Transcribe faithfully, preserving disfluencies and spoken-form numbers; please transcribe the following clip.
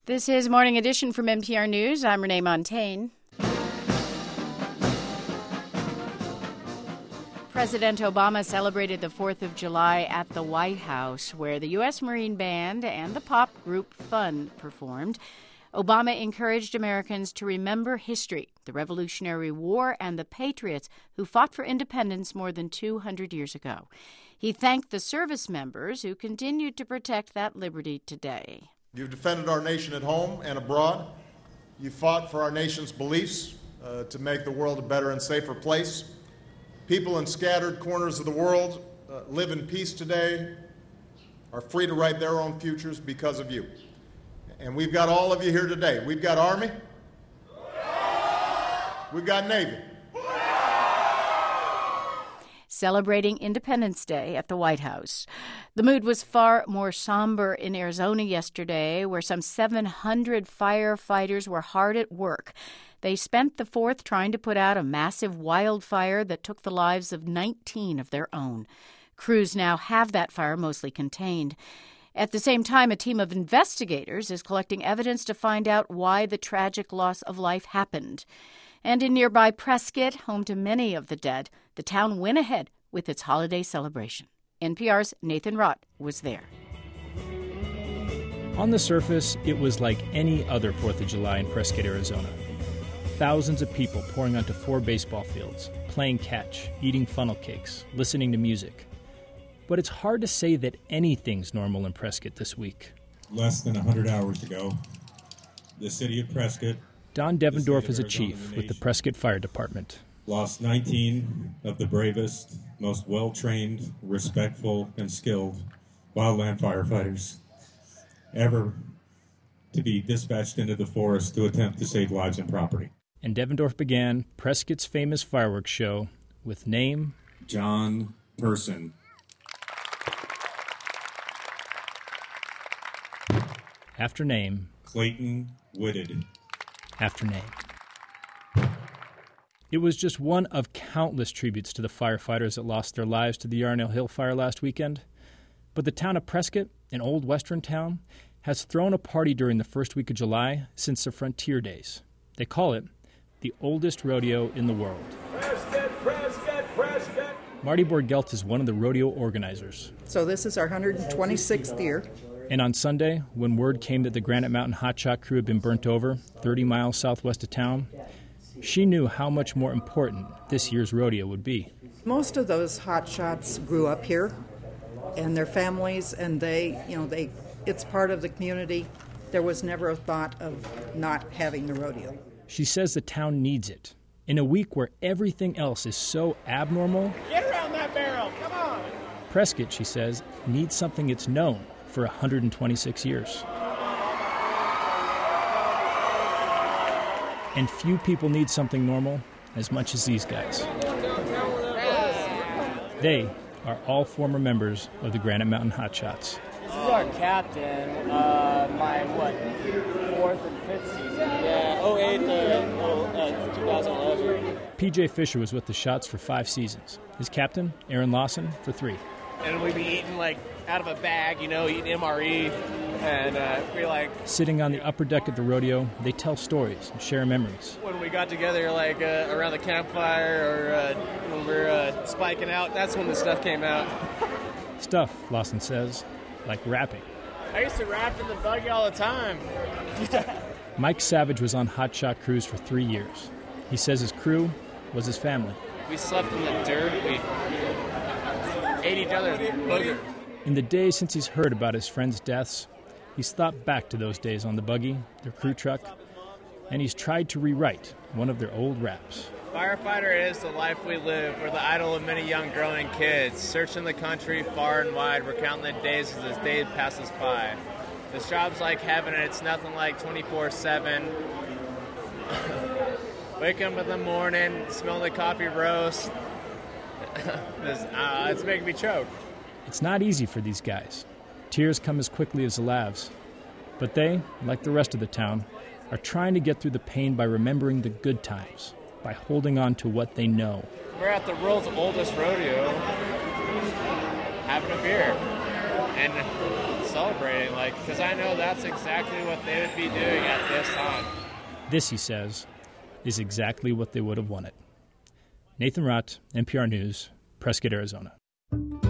This is Morning Edition from N P R News. I'm Renee Montaigne. President Obama celebrated the fourth of July at the White House, where the U S Marine Band and the pop group Fun performed. Obama encouraged Americans to remember history, the Revolutionary War, and the patriots who fought for independence more than two hundred years ago. He thanked the service members who continued to protect that liberty today. You've defended our nation at home and abroad. You fought for our nation's beliefs uh, to make the world a better and safer place. People in scattered corners of the world uh, live in peace today, are free to write their own futures because of you. And we've got all of you here today. We've got Army. We've got Navy. Celebrating Independence Day at the White House. The mood was far more somber in Arizona yesterday, where some seven hundred firefighters were hard at work. They spent the fourth trying to put out a massive wildfire that took the lives of nineteen of their own. Crews now have that fire mostly contained. At the same time, a team of investigators is collecting evidence to find out why the tragic loss of life happened. And in nearby Prescott, home to many of the dead, the town went ahead with its holiday celebration. N P R's Nathan Rott was there. On the surface, it was like any other fourth of July in Prescott, Arizona. Thousands of people pouring onto four baseball fields, playing catch, eating funnel cakes, listening to music. But it's hard to say that anything's normal in Prescott this week. Less than one hundred hours ago, the city of Prescott... Don Devendorf is a chief with the Prescott Fire Department. Lost nineteen of the bravest, most well-trained, respectful, and skilled wildland firefighters ever to be dispatched into the forest to attempt to save lives and property. And Devendorf began Prescott's famous fireworks show with name... John Person. After name... Clayton Whitted. After name. It was just one of countless tributes to the firefighters that lost their lives to the Yarnell Hill fire last weekend. But the town of Prescott, an old western town, has thrown a party during the first week of July since the Frontier Days. They call it the oldest rodeo in the world. Prescott, Prescott, Prescott. Marty Borgelt is one of the rodeo organizers. So this is our one hundred twenty-sixth year. And on Sunday, when word came that the Granite Mountain Hotshot crew had been burnt over thirty miles southwest of town, she knew how much more important this year's rodeo would be. Most of those hotshots grew up here, and their families, and they, you know, they, it's part of the community. There was never a thought of not having the rodeo. She says the town needs it. In a week where everything else is so abnormal, Get around that barrel, come on! Prescott, she says, needs something it's known for one hundred twenty-six years. And few people need something normal as much as these guys. They are all former members of the Granite Mountain Hotshots. This is our captain, uh, my, what, fourth and fifth season? Yeah, oh eight to twenty eleven. P J Fisher was with the Shots for five seasons. His captain, Aaron Lawson, for three. And we'd be eating, like, out of a bag, you know, eating M R E, and uh, we like... Sitting on the upper deck at the rodeo, they tell stories and share memories. When we got together, like, uh, around the campfire, or uh, when we were uh, spiking out, that's when the stuff came out. Stuff, Lawson says, like rapping. I used to rap in the buggy all the time. Mike Savage was on hotshot crews for three years. He says his crew was his family. We slept in the dirt. We ate each other's booger. In the days since he's heard about his friends' deaths, he's thought back to those days on the buggy, their crew truck, and he's tried to rewrite one of their old raps. Firefighter is the life we live. We're the idol of many young growing kids. Searching the country far and wide, we're counting the days as this day passes by. This job's like heaven, and it's nothing like twenty-four seven. Wake up in the morning, smell the coffee roast. this, uh, it's making me choke. It's not easy for these guys. Tears come as quickly as the laughs. But they, like the rest of the town, are trying to get through the pain by remembering the good times, by holding on to what they know. We're at the world's oldest rodeo, having a beer. And celebrating, like, because I know that's exactly what they would be doing at this time. This, he says, is exactly what they would have wanted. Nathan Rott, N P R News, Prescott, Arizona.